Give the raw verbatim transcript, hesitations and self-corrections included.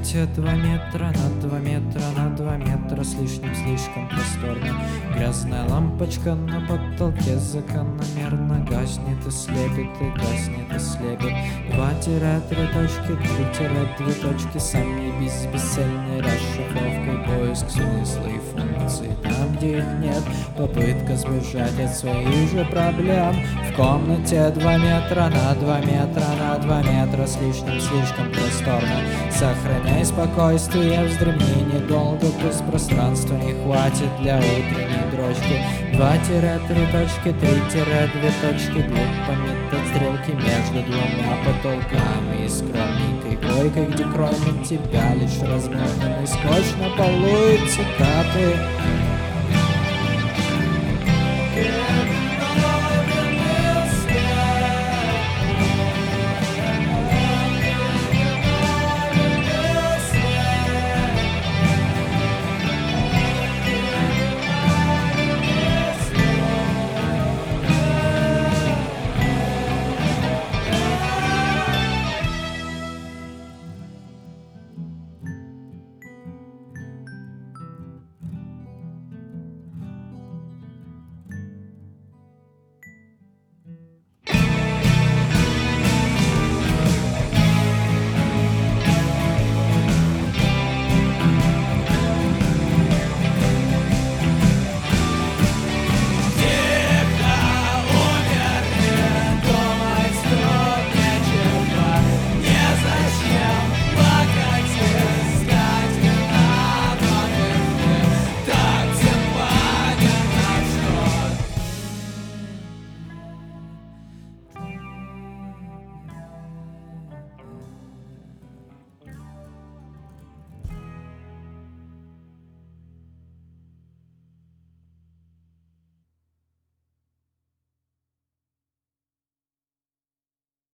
комнате два метра на два метра на два метра с лишним, слишком просторно. Грязная лампочка на потолке закономерно гаснет и слепит, и гаснет и слепит. Два тире, три точки, три тире, две точки. Сам ебись бесцельной расшифровкой, поиск смысла и функций там, где их нет. Попытка сбежать от своих же проблем. В комнате два метра на два метра на два метра с лишним, слишком просторно. Сохраняй спокойствие, вздремни недолго, пусть пространства не хватит для утренней дрочки. Два тире, три точки, три тире, две точки. Глупо метать стрелки между двумя потолками и скромненькой койкой, где кроме тебя лишь размазанный скотч на полу и цитаты.